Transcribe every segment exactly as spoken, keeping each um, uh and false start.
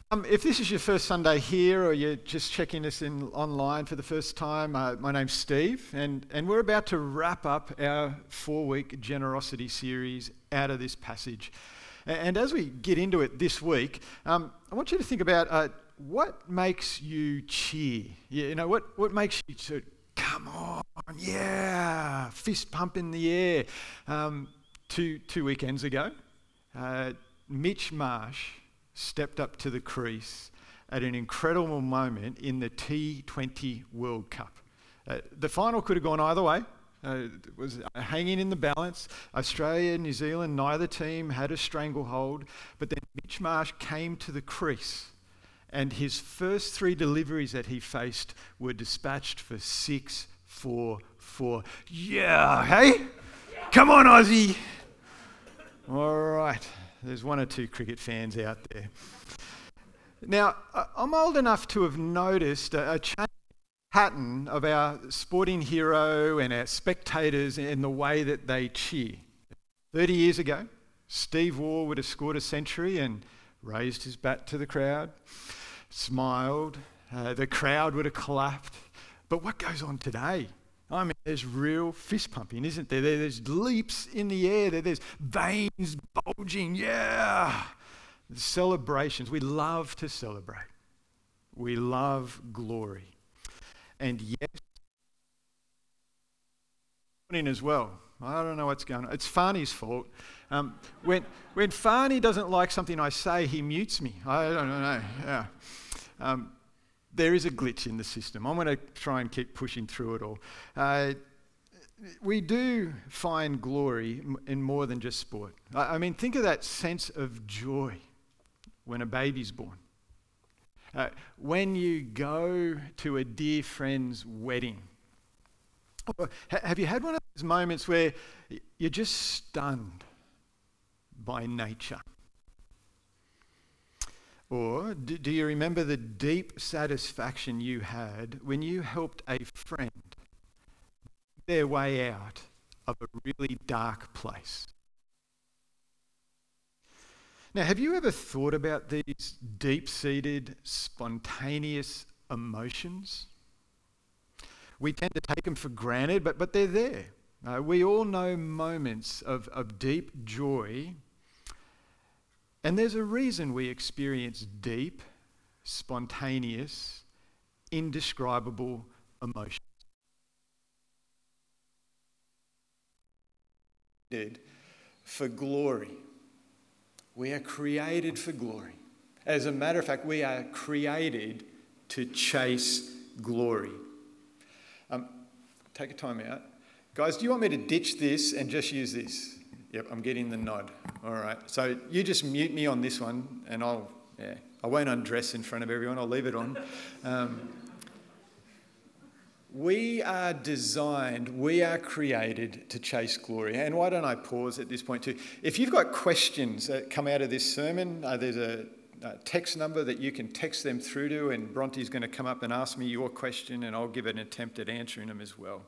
Um, if this is your first Sunday here or you're just checking us in online for the first time, uh, my name's Steve, and, and we're about to wrap up our four-week generosity series out of this passage. And, and as we get into it this week, um, I want you to think about uh, what makes you cheer. You know, what, what makes you to come on, yeah, fist pump in the air. Um, two, two weekends ago, uh, Mitch Marsh stepped up to the crease at an incredible moment in the T twenty World Cup. Uh, the final could have gone either way. Uh, it was hanging in the balance. Australia, New Zealand, neither team had a stranglehold. But then Mitch Marsh came to the crease, and his first three deliveries that he faced were dispatched for six, four, four. Yeah, hey? Come on, Aussie. All right. There's one or two cricket fans out there. Now, I'm old enough to have noticed a change pattern of our sporting hero and our spectators in the way that they cheer. thirty years ago, Steve Waugh would have scored a century and raised his bat to the crowd, smiled, uh, the crowd would have clapped. But what goes on today? I mean, there's real fist pumping, isn't there? There's leaps in the air. There's veins bulging. Yeah. The celebrations. We love to celebrate. We love glory. And yes, as well. I don't know what's going on. It's Farney's fault. Um, when when Farney doesn't like something I say, he mutes me. I don't know. Yeah. Um, There is a glitch in the system. I'm going to try and keep pushing through it all. Uh, we do find glory in more than just sport. I, I mean, think of that sense of joy when a baby's born. Uh, when you go to a dear friend's wedding. Or, ha- have you had one of those moments where you're just stunned by nature? Or do, do you remember the deep satisfaction you had when you helped a friend their way out of a really dark place? Now, have you ever thought about these deep-seated, spontaneous emotions? We tend to take them for granted, but, but they're there. Uh, we all know moments of, of deep joy. And there's a reason we experience deep, spontaneous, indescribable emotions. For glory. We are created for glory. As a matter of fact, we are created to chase glory. Um, take a time out. Guys, do you want me to ditch this and just use this? Yep, I'm getting the nod. All right. So you just mute me on this one, and I'll, yeah, I won't undress in front of everyone. I'll leave it on. Um, we are designed, we are created to chase glory. And why don't I pause at this point too? If you've got questions that come out of this sermon, uh, there's a, a text number that you can text them through to, and Bronte's going to come up and ask me your question, and I'll give an attempt at answering them as well.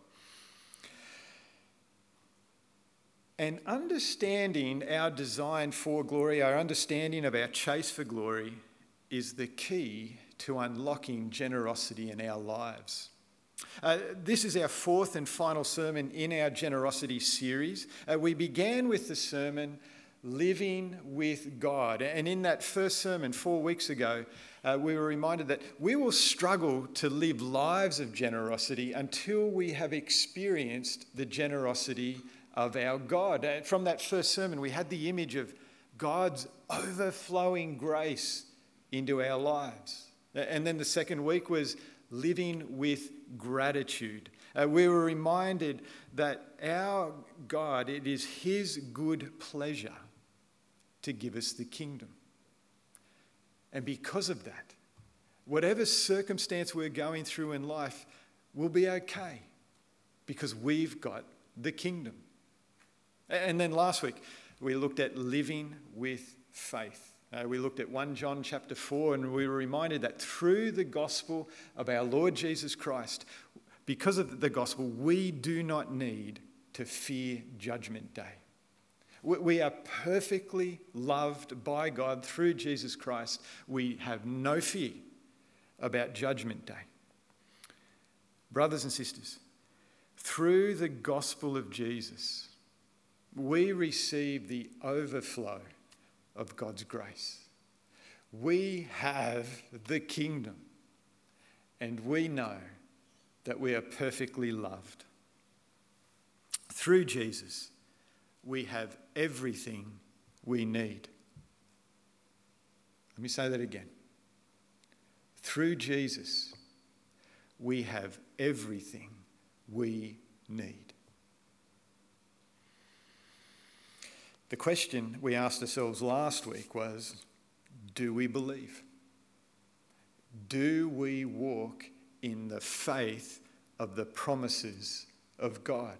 And understanding our design for glory, our understanding of our chase for glory, is the key to unlocking generosity in our lives. Uh, this is our fourth and final sermon in our generosity series. Uh, we began with the sermon, Living with God. And in that first sermon four weeks ago, uh, we were reminded that we will struggle to live lives of generosity until we have experienced the generosity of our God. And from that first sermon, we had the image of God's overflowing grace into our lives. And then the second week was living with gratitude. Uh, we were reminded that our God, it is his good pleasure to give us the kingdom. And because of that, whatever circumstance we're going through in life will be okay because we've got the kingdom. And then last week, we looked at living with faith. Uh, we looked at First John chapter four, and we were reminded that through the gospel of our Lord Jesus Christ, because of the gospel, we do not need to fear judgment day. We, we are perfectly loved by God through Jesus Christ. We have no fear about Judgment Day. Brothers and sisters, through the gospel of Jesus, we receive the overflow of God's grace. We have the kingdom, and we know that we are perfectly loved. Through Jesus, we have everything we need. Let me say that again. Through Jesus, we have everything we need. The question we asked ourselves last week was, do we believe? Do we walk in the faith of the promises of God?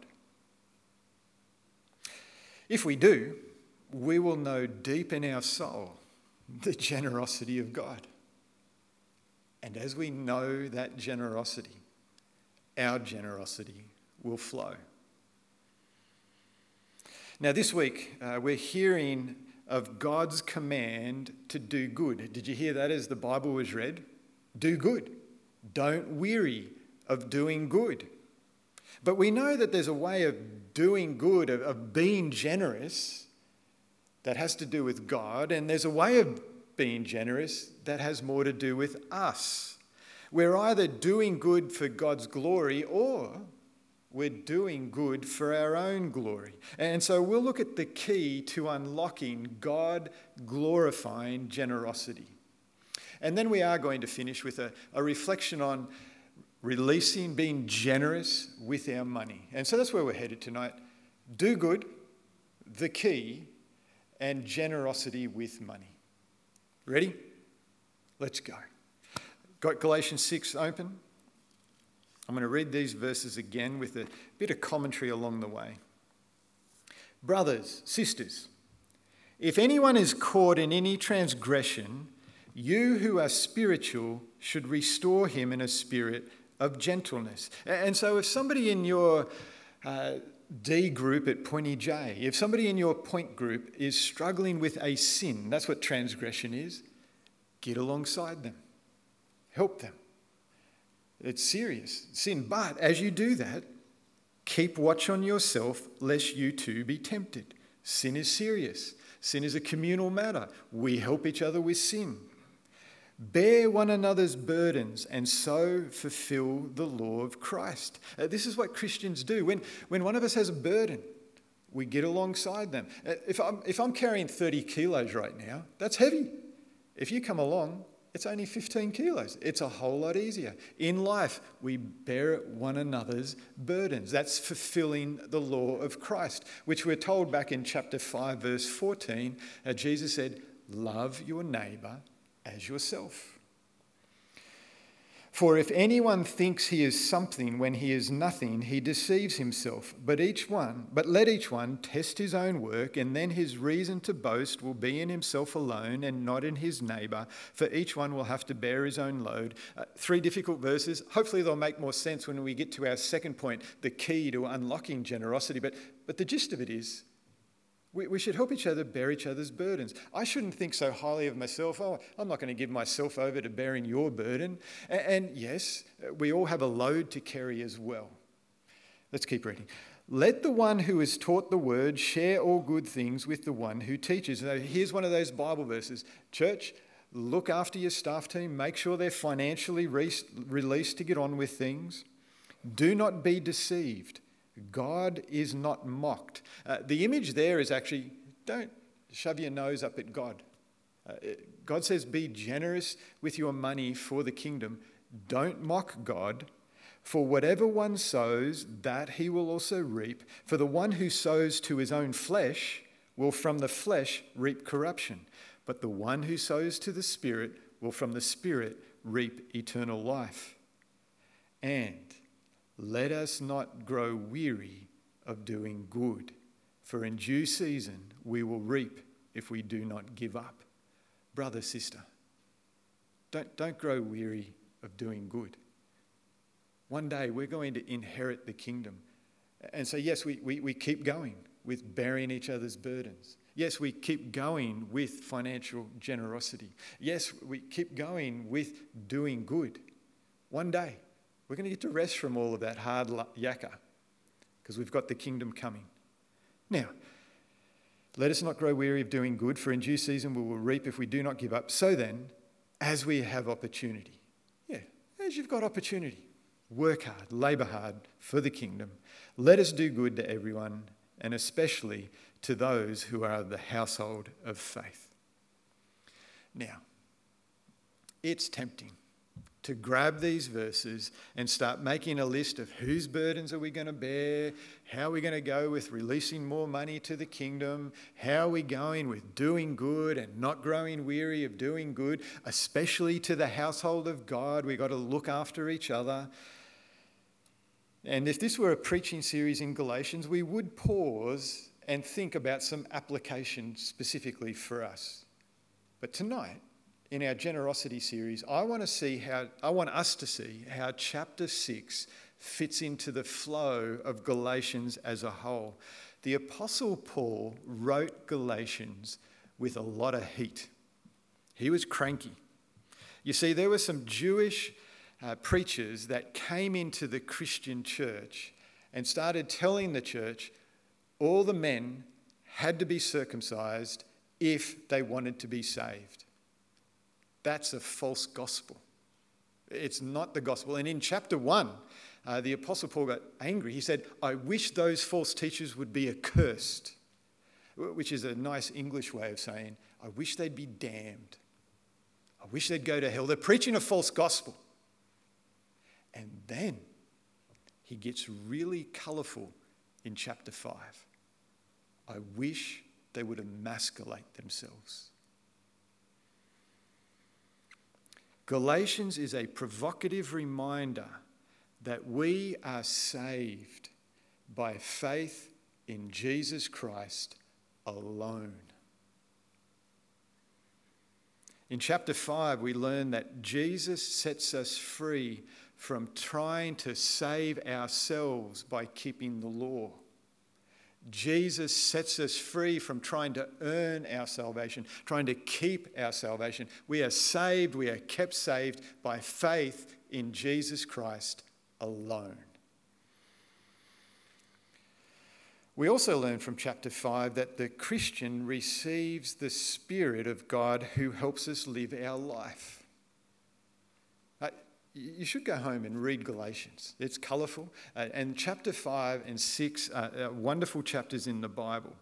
If we do, we will know deep in our soul the generosity of God. And as we know that generosity, our generosity will flow. Now, this week, uh, we're hearing of God's command to do good. Did you hear that as the Bible was read? Do good. Don't weary of doing good. But we know that there's a way of doing good, of, of being generous, that has to do with God, and there's a way of being generous that has more to do with us. We're either doing good for God's glory or we're doing good for our own glory. And so we'll look at the key to unlocking God-glorifying generosity. And then we are going to finish with a, a reflection on releasing, being generous with our money. And so that's where we're headed tonight. Do good, the key, and generosity with money. Ready? Let's go. Got Galatians six open? I'm going to read these verses again with a bit of commentary along the way. Brothers, sisters, if anyone is caught in any transgression, you who are spiritual should restore him in a spirit of gentleness. And so if somebody in your uh, D group at Pointy J, if somebody in your point group is struggling with a sin, that's what transgression is, get alongside them. Help them. It's serious sin. But as you do that, keep watch on yourself lest you too be tempted. Sin is serious. Sin is a communal matter. We help each other with sin. Bear one another's burdens and so fulfill the law of Christ. Uh, this is what Christians do. When, when one of us has a burden, we get alongside them. Uh, if I'm, if I'm carrying thirty kilos right now, that's heavy. If you come along, it's only fifteen kilos. It's a whole lot easier. In life, we bear one another's burdens. That's fulfilling the law of Christ, which we're told back in chapter five, verse fourteen. Uh, Jesus said, love your neighbour as yourself. For if anyone thinks he is something when he is nothing, he deceives himself. But each one, but let each one test his own work, and then his reason to boast will be in himself alone and not in his neighbour, for each one will have to bear his own load. Uh, three difficult verses. Hopefully they'll make more sense when we get to our second point, the key to unlocking generosity. But, but the gist of it is, We, we should help each other bear each other's burdens. I shouldn't think so highly of myself. Oh, I'm not going to give myself over to bearing your burden. And, and yes, we all have a load to carry as well. Let's keep reading. Let the one who is taught the word share all good things with the one who teaches. Now, here's one of those Bible verses. Church, look after your staff team. Make sure they're financially re- released to get on with things. Do not be deceived. God is not mocked. Uh, the image there is actually, don't shove your nose up at God. Uh, God says, be generous with your money for the kingdom. Don't mock God. For whatever one sows, that he will also reap. For the one who sows to his own flesh will from the flesh reap corruption. But the one who sows to the Spirit will from the Spirit reap eternal life. And let us not grow weary of doing good, for in due season we will reap if we do not give up. Brother, sister, don't, don't grow weary of doing good. One day we're going to inherit the kingdom. And so yes, we, we, we keep going. with bearing each other's burdens. Yes, we keep going with financial generosity. Yes, we keep going with doing good. One day, we're going to get to rest from all of that hard yakka because we've got the kingdom coming. Now, let us not grow weary of doing good, for in due season we will reap if we do not give up. So then, as we have opportunity, yeah, as you've got opportunity, work hard, labour hard for the kingdom. Let us do good to everyone, and especially to those who are of the household of faith. Now, it's tempting to grab these verses and start making a list of whose burdens are we going to bear, how are we going to go with releasing more money to the kingdom, how are we going with doing good and not growing weary of doing good, especially to the household of God. We've got to look after each other. And if this were a preaching series in Galatians, we would pause and think about some application specifically for us. But tonight, in our generosity series, I want to see how I want us to see how chapter six fits into the flow of Galatians as a whole. The Apostle Paul wrote Galatians with a lot of heat. He was cranky. You see, there were some Jewish uh, preachers that came into the Christian church and started telling the church all the men had to be circumcised if they wanted to be saved. That's a false gospel. It's not the gospel. And in chapter one, uh, the Apostle Paul got angry. He said, I wish those false teachers would be accursed, which is a nice English way of saying, I wish they'd be damned. I wish they'd go to hell. They're preaching a false gospel. And then he gets really colourful in chapter five. I wish they would emasculate themselves. Galatians is a provocative reminder that we are saved by faith in Jesus Christ alone. In chapter five, we learn that Jesus sets us free from trying to save ourselves by keeping the law. Jesus sets us free from trying to earn our salvation, trying to keep our salvation. We are saved, we are kept saved by faith in Jesus Christ alone. We also learn from chapter five that the Christian receives the Spirit of God who helps us live our life. You should go home and read Galatians. It's colourful. Uh, and chapter five and six are, are wonderful chapters in the Bible.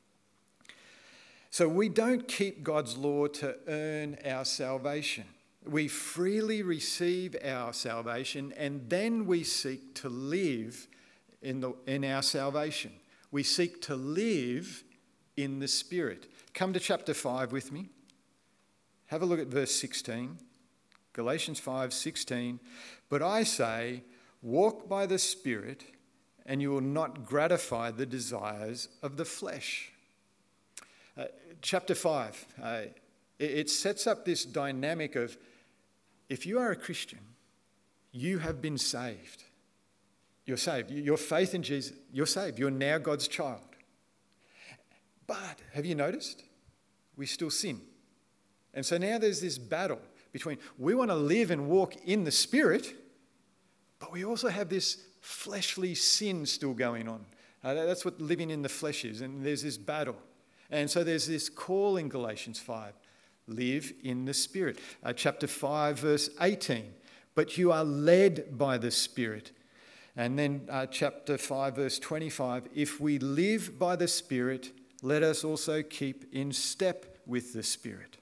So we don't keep God's law to earn our salvation. We freely receive our salvation and then we seek to live in, the, in our salvation. We seek to live in the Spirit. Come to chapter five with me. Have a look at verse sixteen. Galatians five sixteen, but I say, walk by the Spirit, and you will not gratify the desires of the flesh. Uh, chapter five, uh, it, it sets up this dynamic of, if you are a Christian, you have been saved. You're saved. Your faith in Jesus, you're saved. You're now God's child. But have you noticed? We still sin. And so now there's this battle between we want to live and walk in the Spirit, but we also have this fleshly sin still going on. Uh, that's what living in the flesh is, and there's this battle. And so there's this call in Galatians five, live in the Spirit. Uh, chapter five, verse eighteen, but you are led by the Spirit. And then uh, chapter five, verse twenty-five, if we live by the Spirit, let us also keep in step with the Spirit.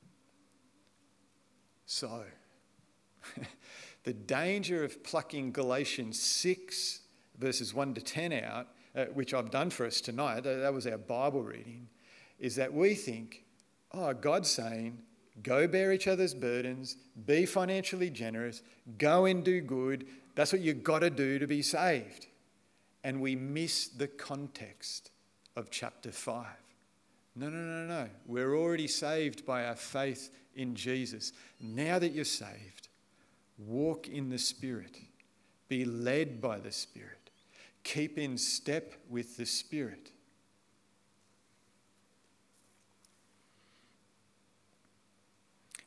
So, the danger of plucking Galatians six, verses one to ten out, uh, which I've done for us tonight, uh, that was our Bible reading, is that we think, oh, God's saying, go bear each other's burdens, be financially generous, go and do good. That's what you've got to do to be saved. And we miss the context of chapter five. No, no, no, no. We're already saved by our faith in Jesus. Now that you're saved, walk in the Spirit. Be led by the Spirit. Keep in step with the Spirit.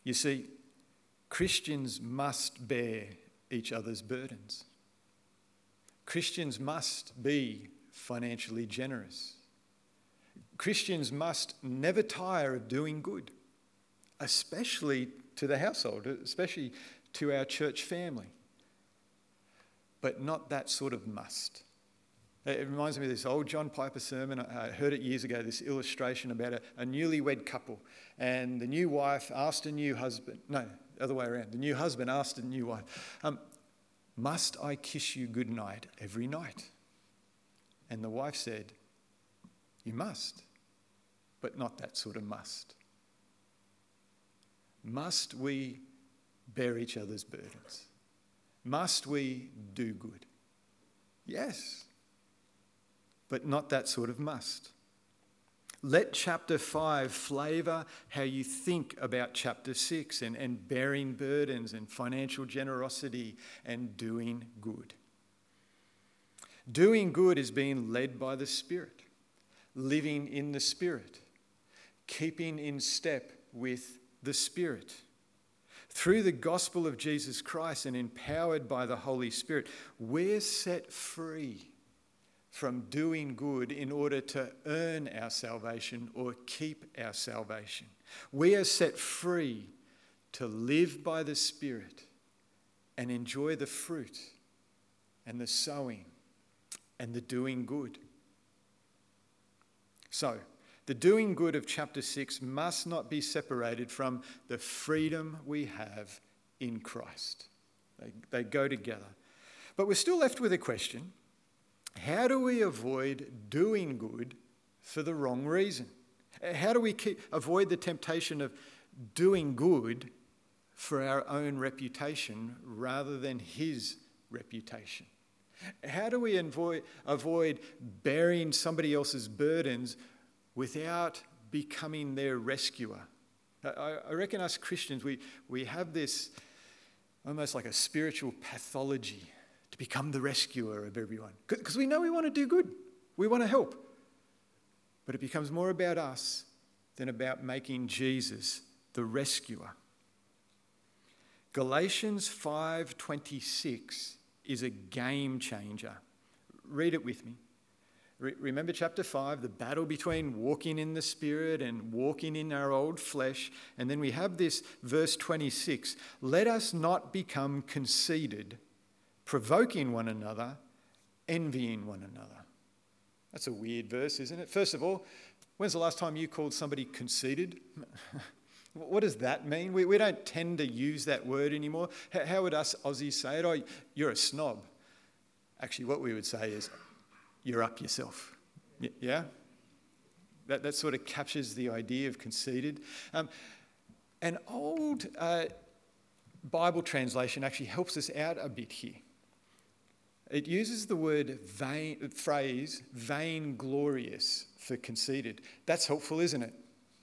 You see, Christians must bear each other's burdens. Christians must be financially generous. Christians must never tire of doing good, especially to the household, especially to our church family. But not that sort of must. It reminds me of this old John Piper sermon. I heard it years ago, this illustration about a, a newlywed couple. And the new wife asked a new husband, no, the other way around. The new husband asked a new wife, um, must I kiss you goodnight every night? And the wife said, you must, but not that sort of must. Must we bear each other's burdens? Must we do good? Yes, but not that sort of must. Let chapter five flavour how you think about chapter six and, and bearing burdens and financial generosity and doing good. Doing good is being led by the Spirit, living in the Spirit, keeping in step with the Spirit. Through the gospel of Jesus Christ and empowered by the Holy Spirit, we're set free from doing good in order to earn our salvation or keep our salvation. We are set free to live by the Spirit and enjoy the fruit and the sowing and the doing good. So, the doing good of chapter six must not be separated from the freedom we have in Christ. They, they go together. But we're still left with a question. How do we avoid doing good for the wrong reason? How do we keep, avoid the temptation of doing good for our own reputation rather than His reputation? How do we avoid, avoid bearing somebody else's burdens without becoming their rescuer? I, I reckon us Christians, we, we have this almost like a spiritual pathology to become the rescuer of everyone. Because we know we want to do good. We want to help. But it becomes more about us than about making Jesus the rescuer. Galatians five twenty-six is a game changer. Read it with me. Re- remember chapter five, the battle between walking in the Spirit and walking in our old flesh. And then we have this verse twenty-six. Let us not become conceited, provoking one another, envying one another. That's a weird verse, isn't it? First of all, when's the last time you called somebody conceited? What does that mean? We, we don't tend to use that word anymore. How, how would us Aussies say it? Oh, you're a snob. Actually, what we would say is, you're up yourself. Y- yeah? That, that sort of captures the idea of conceited. Um, an old uh, Bible translation actually helps us out a bit here. It uses the word vain, phrase, vainglorious for conceited. That's helpful, isn't it?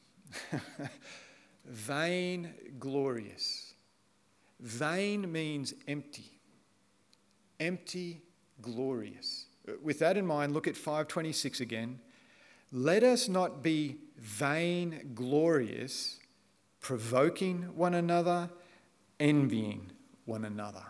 Vainglorious. Vain means empty. Empty, glorious. With that in mind, look at five twenty-six again. Let us not be vainglorious, provoking one another, envying one another.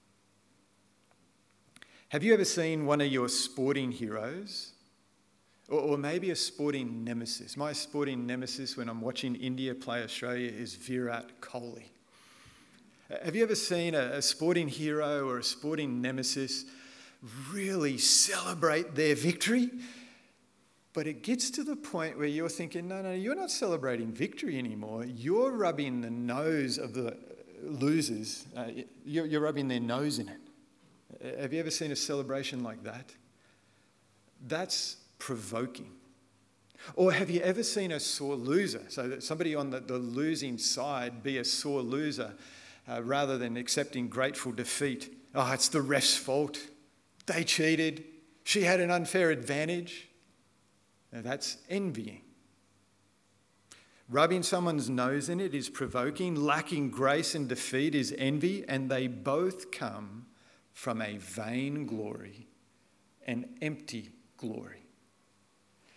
Have you ever seen one of your sporting heroes? Or, or maybe a sporting nemesis? My sporting nemesis when I'm watching India play Australia is Virat Kohli. Have you ever seen a, a sporting hero or a sporting nemesis really celebrate their victory? But it gets to the point where you're thinking, no, no, you're not celebrating victory anymore. You're rubbing the nose of the losers. Uh, you're, you're rubbing their nose in it. Have you ever seen a celebration like that? That's provoking. Or have you ever seen a sore loser? So that somebody on the, the losing side be a sore loser uh, rather than accepting grateful defeat. Oh, it's the ref's fault. They cheated. She had an unfair advantage. Now that's envying. Rubbing someone's nose in it is provoking. Lacking grace and defeat is envy. And they both come from a vain glory, an empty glory.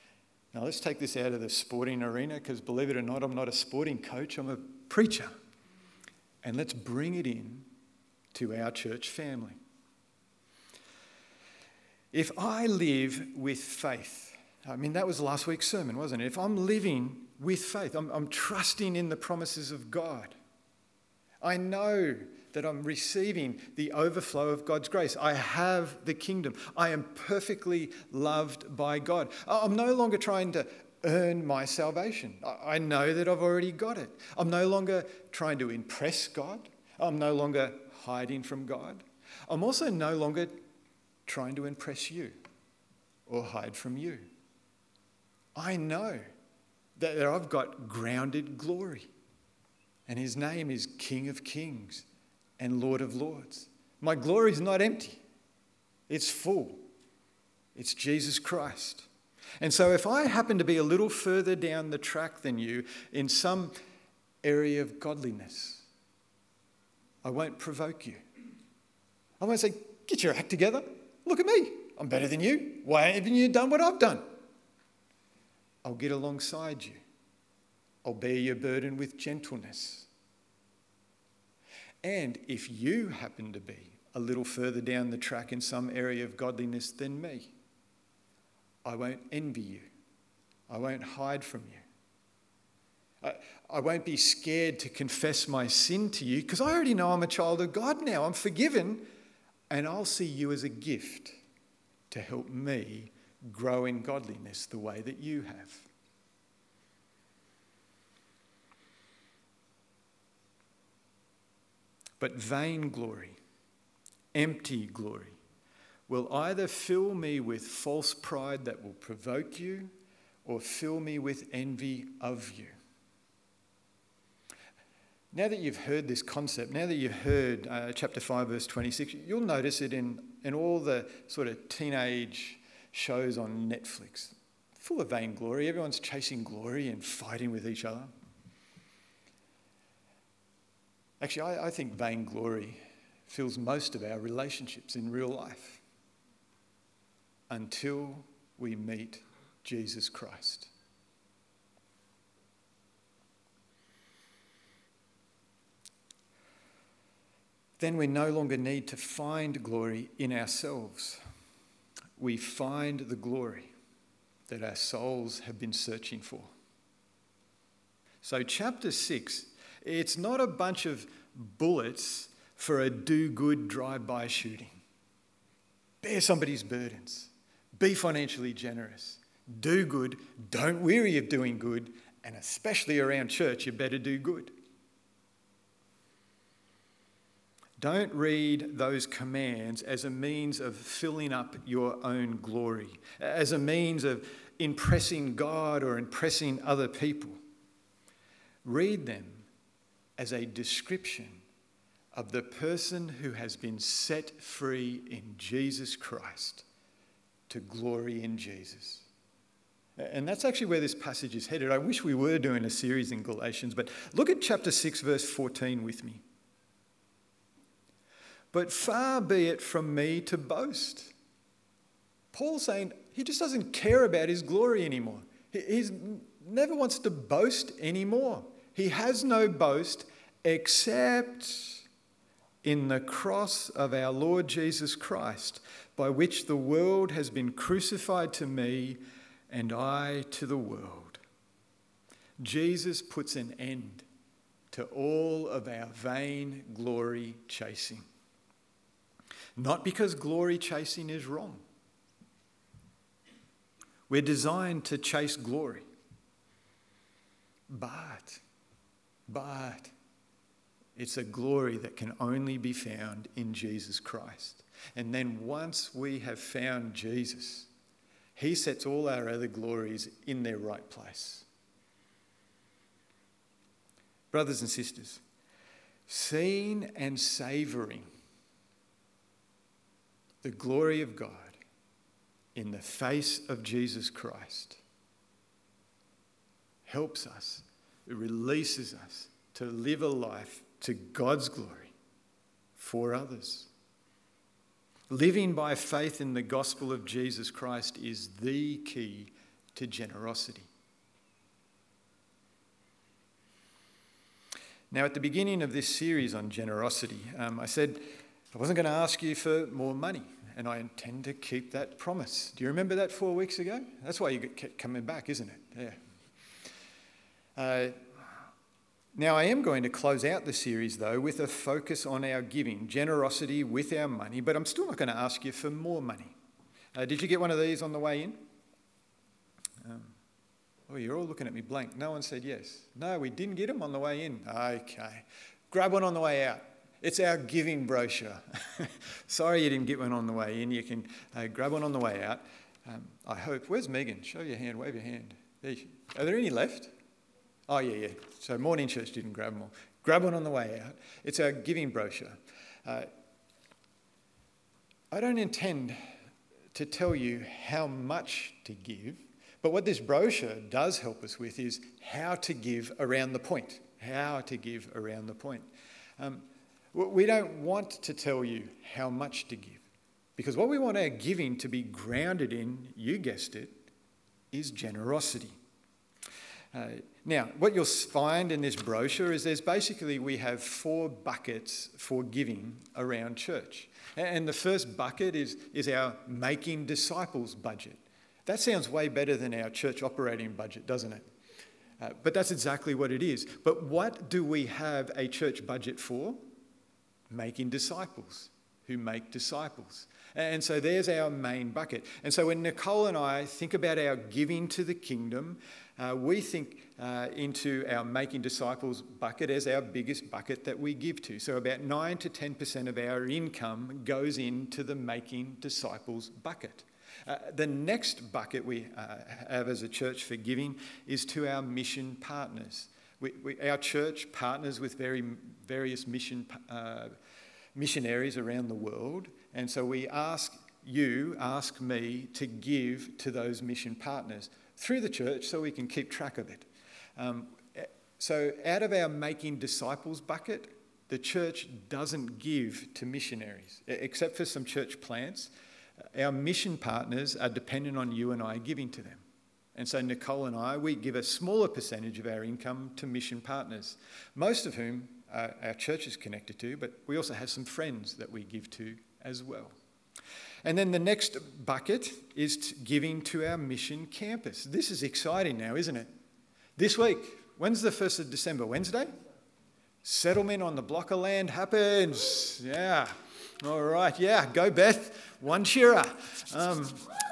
Now let's take this out of the sporting arena, because believe it or not, I'm not a sporting coach, I'm a preacher. and let's bring it in to our church family. If I live with faith, I mean, that was last week's sermon, wasn't it? If I'm living with faith, I'm, I'm trusting in the promises of God. I know that I'm receiving the overflow of God's grace. I have the kingdom. I am perfectly loved by God. I'm no longer trying to earn my salvation. I know that I've already got it. I'm no longer trying to impress God. I'm no longer hiding from God. I'm also no longer trying to impress you or hide from you. I know that I've got grounded glory, and his name is King of Kings and Lord of Lords. My glory is not empty. It's full. It's Jesus Christ. And so if I happen to be a little further down the track than you in some area of godliness, I won't provoke you. I won't say, get your act together. Look at me. I'm better than you. Why haven't you done what I've done? I'll get alongside you. I'll bear your burden with gentleness. And if you happen to be a little further down the track in some area of godliness than me, I won't envy you. I won't hide from you. I, I won't be scared to confess my sin to you because I already know I'm a child of God now. I'm forgiven, and I'll see you as a gift to help me grow in godliness the way that you have. But vain glory, empty glory, will either fill me with false pride that will provoke you or fill me with envy of you. Now that you've heard this concept, now that you've heard uh, chapter five, verse twenty-six, you'll notice it in, in all the sort of teenage shows on Netflix. Full of vainglory. Everyone's chasing glory and fighting with each other. Actually, I, I think vainglory fills most of our relationships in real life until we meet Jesus Christ. Then we no longer need to find glory in ourselves. We find the glory that our souls have been searching for. So chapter six, it's not a bunch of bullets for a do-good drive-by shooting. Bear somebody's burdens. Be financially generous. Do good. Don't weary of doing good. And especially around church, you better do good. Don't read those commands as a means of filling up your own glory, as a means of impressing God or impressing other people. Read them as a description of the person who has been set free in Jesus Christ to glory in Jesus. And that's actually where this passage is headed. I wish we were doing a series in Galatians, but look at chapter six, verse fourteen with me. But far be it from me to boast. Paul's saying he just doesn't care about his glory anymore. He never wants to boast anymore. He has no boast except in the cross of our Lord Jesus Christ, by which the world has been crucified to me and I to the world. Jesus puts an end to all of our vain glory chasing. Not because glory chasing is wrong. We're designed to chase glory. But, but, it's a glory that can only be found in Jesus Christ. And then once we have found Jesus, he sets all our other glories in their right place. Brothers and sisters, seeing and savouring the glory of God in the face of Jesus Christ helps us, it releases us to live a life to God's glory for others. Living by faith in the gospel of Jesus Christ is the key to generosity. Now, at the beginning of this series on generosity, um, I said I wasn't going to ask you for more money, and I intend to keep that promise. Do you remember that four weeks ago? That's why you kept coming back, isn't it? Yeah. Uh, now, I am going to close out the series, though, with a focus on our giving, generosity with our money, but I'm still not going to ask you for more money. Uh, did you get one of these on the way in? Um, oh, you're all looking at me blank. No one said yes. No, we didn't get them on the way in. Okay. Grab one on the way out. It's our giving brochure. Sorry you didn't get one on the way in. You can uh, grab one on the way out. Um, I hope. Where's Megan? Show your hand. Wave your hand. There she, are there any left? Oh, yeah, yeah. So Morning Church didn't grab them all. Grab one on the way out. It's our giving brochure. Uh, I don't intend to tell you how much to give, but what this brochure does help us with is how to give around the point. How to give around the point. Um, we don't want to tell you how much to give, because what we want our giving to be grounded in, you guessed it, is generosity. Uh, now, what you'll find in this brochure is there's basically, we have four buckets for giving around church. And the first bucket is, is our Making Disciples budget. That sounds way better than our church operating budget, doesn't it? Uh, but that's exactly what it is. But what do we have a church budget for? Making disciples who make disciples. And so there's our main bucket. And so when Nicole and I think about our giving to the kingdom, uh, we think uh, into our Making Disciples bucket as our biggest bucket that we give to. So about nine to ten percent of our income goes into the Making Disciples bucket. Uh, the next bucket we uh, have as a church for giving is to our mission partners. We, we, our church partners with very various mission uh, missionaries around the world, and so we ask you, ask me to give to those mission partners through the church so we can keep track of it. Um, so out of our Making Disciples bucket, the church doesn't give to missionaries, except for some church plants. Our mission partners are dependent on you and I giving to them. And so Nicole and I, we give a smaller percentage of our income to mission partners, most of whom uh, our church is connected to, but we also have some friends that we give to as well. And then the next bucket is t- giving to our mission campus. This is exciting now, isn't it? This week, when's the first of December? Wednesday? Settlement on the block of land happens. Yeah. All right. Yeah. Go Beth. One cheerer. Um,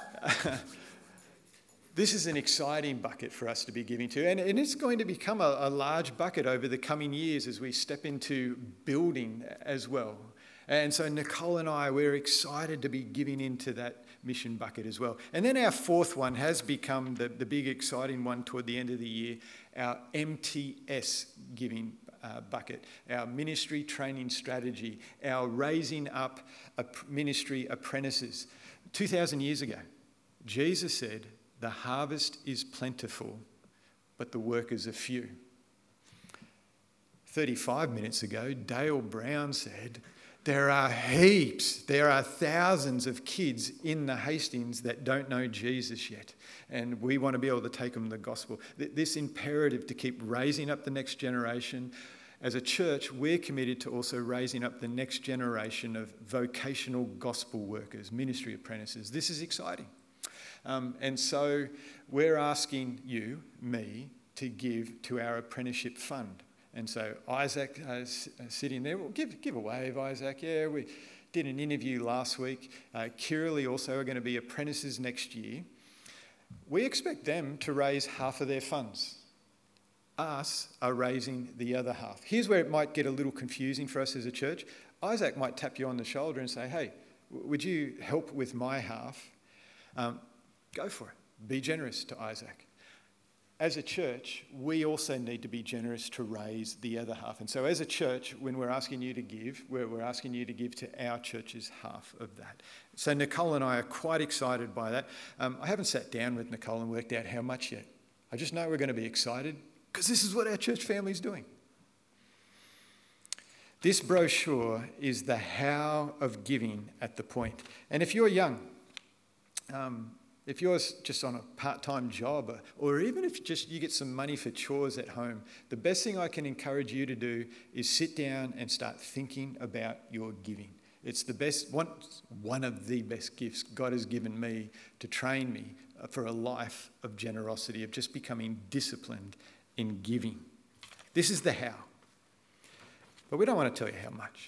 This is an exciting bucket for us to be giving to, and, and it's going to become a, a large bucket over the coming years as we step into building as well. And so Nicole and I, we're excited to be giving into that mission bucket as well. And then our fourth one has become the, the big exciting one toward the end of the year, our M T S giving uh, bucket, our ministry training strategy, our raising up a ministry apprentices. two thousand years ago, Jesus said, "The harvest is plentiful, but the workers are few." thirty-five minutes ago, Dale Brown said, there are heaps, there are thousands of kids in the Hastings that don't know Jesus yet. And we want to be able to take them the gospel. This imperative to keep raising up the next generation. As a church, we're committed to also raising up the next generation of vocational gospel workers, ministry apprentices. This is exciting. Um, and so we're asking you, me, to give to our apprenticeship fund. And so Isaac uh, is sitting there. Well, give, give a wave, Isaac. Yeah, we did an interview last week. Uh, Kiralee also are going to be apprentices next year. We expect them to raise half of their funds. Us are raising the other half. Here's where it might get a little confusing for us as a church. Isaac might tap you on the shoulder and say, hey, w- would you help with my half? Um, go for it. Be generous to Isaac. As a church, we also need to be generous to raise the other half. And so as a church, when we're asking you to give, we're, we're asking you to give to our church's half of that. So Nicole and I are quite excited by that. Um, I haven't sat down with Nicole and worked out how much yet. I just know we're going to be excited because this is what our church family is doing. This brochure is the how of giving at the point. And if you're young, um, if you're just on a part-time job, or, or even if just you get some money for chores at home, the best thing I can encourage you to do is sit down and start thinking about your giving. It's the best, one, one of the best gifts God has given me to train me for a life of generosity, of just becoming disciplined in giving. This is the how. But we don't want to tell you how much.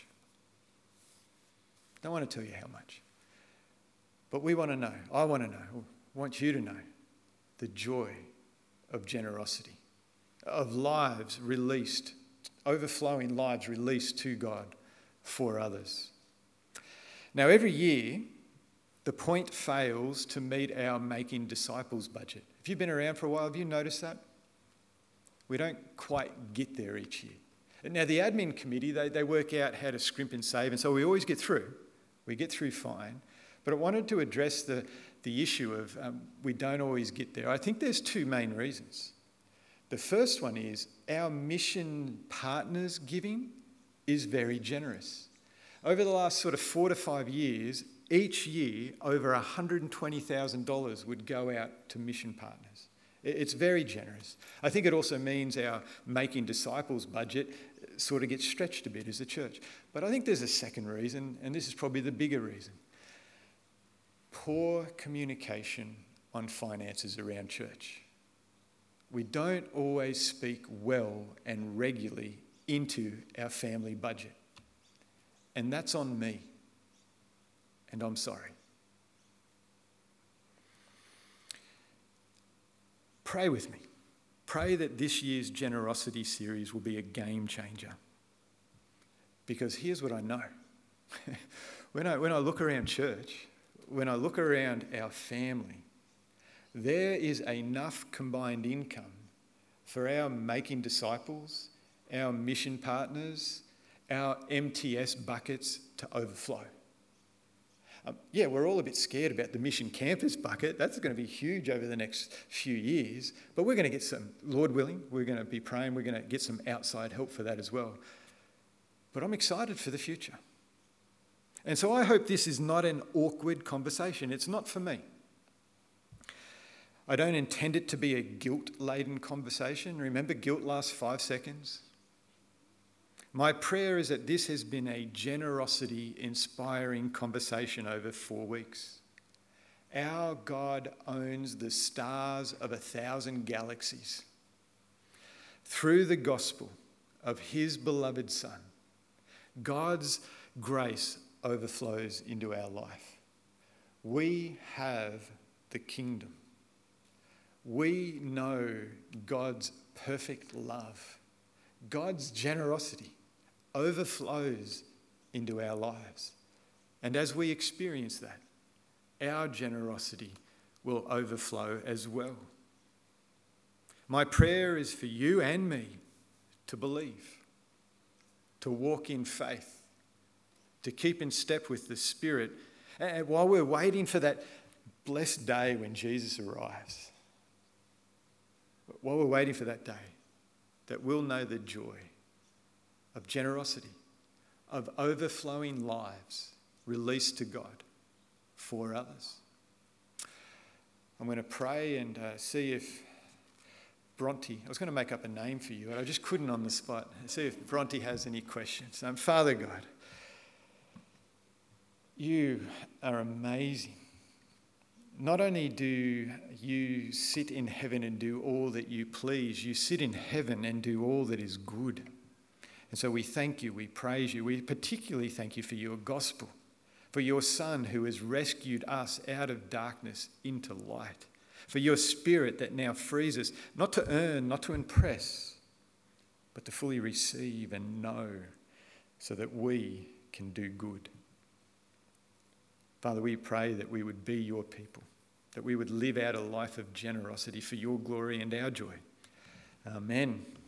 Don't want to tell you how much. But we want to know, I want to know, I want you to know the joy of generosity, of lives released, overflowing lives released to God for others. Now, every year, the Point fails to meet our Making Disciples budget. If you've been around for a while, have you noticed that? We don't quite get there each year. Now, the admin committee, they, they work out how to scrimp and save, and so we always get through. We get through fine. But I wanted to address the, the issue of um, we don't always get there. I think there's two main reasons. The first one is our mission partners' giving is very generous. Over the last sort of four to five years, each year over one hundred twenty thousand dollars would go out to mission partners. It's very generous. I think it also means our Making Disciples budget sort of gets stretched a bit as a church. But I think there's a second reason, and this is probably the bigger reason. Poor communication on finances around church. We don't always speak well and regularly into our family budget. And that's on me. And I'm sorry. Pray with me. Pray that this year's generosity series will be a game changer. Because here's what I know. when I when I look around church, when I look around our family, there is enough combined income for our Making Disciples, our mission partners, our M T S buckets to overflow. Um, yeah, we're all a bit scared about the mission campus bucket. That's going to be huge over the next few years. But we're going to get some, Lord willing, we're going to be praying, we're going to get some outside help for that as well. But I'm excited for the future. And so I hope this is not an awkward conversation. It's not for me. I don't intend it to be a guilt-laden conversation. Remember, guilt lasts five seconds. My prayer is that this has been a generosity-inspiring conversation over four weeks. Our God owns the stars of a thousand galaxies. Through the gospel of his beloved Son, God's grace overflows into our life. We have the kingdom. We know God's perfect love. God's generosity overflows into our lives. And as we experience that, our generosity will overflow as well. My prayer is for you and me to believe, to walk in faith, to keep in step with the Spirit, and while we're waiting for that blessed day when Jesus arrives, while we're waiting for that day, that we'll know the joy of generosity, of overflowing lives released to God for others. I'm going to pray and uh, see if Bronte, I was going to make up a name for you, but I just couldn't on the spot. See if Bronte has any questions. Um, Father God, you are amazing. Not only do you sit in heaven and do all that you please, you sit in heaven and do all that is good. And so we thank you, we praise you. We particularly thank you for your gospel, for your Son who has rescued us out of darkness into light, for your Spirit that now frees us not to earn, not to impress, but to fully receive and know so that we can do good. Father, we pray that we would be your people, that we would live out a life of generosity for your glory and our joy. Amen.